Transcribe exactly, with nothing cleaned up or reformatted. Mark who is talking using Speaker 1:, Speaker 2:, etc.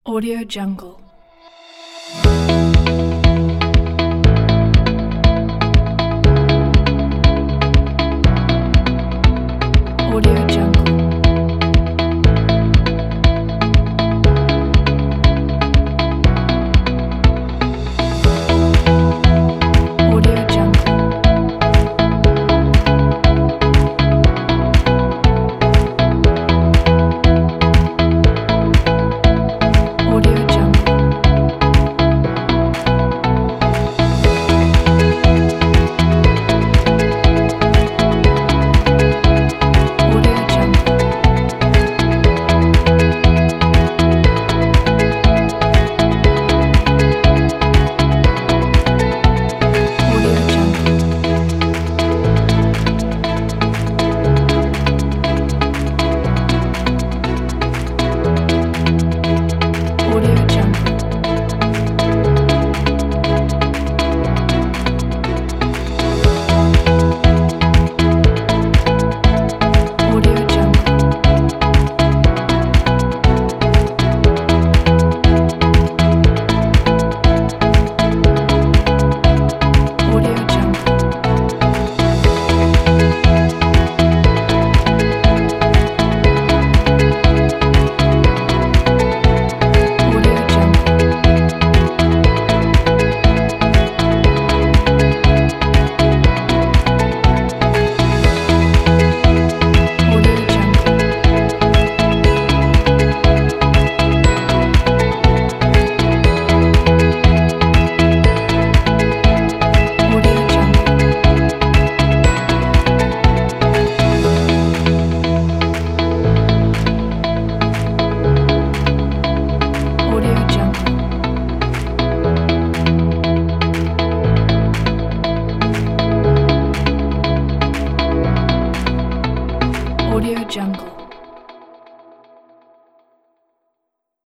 Speaker 1: Audio Jungle. Audio Jungle. Audio Jungle. Audio Jungle. Audio Jungle. Audio Jungle. Audio Jungle. Audio Jungle. Audio Jungle. Audio Jungle. Audio Jungle. Audio Jungle. Audio Jungle. Audio Jungle.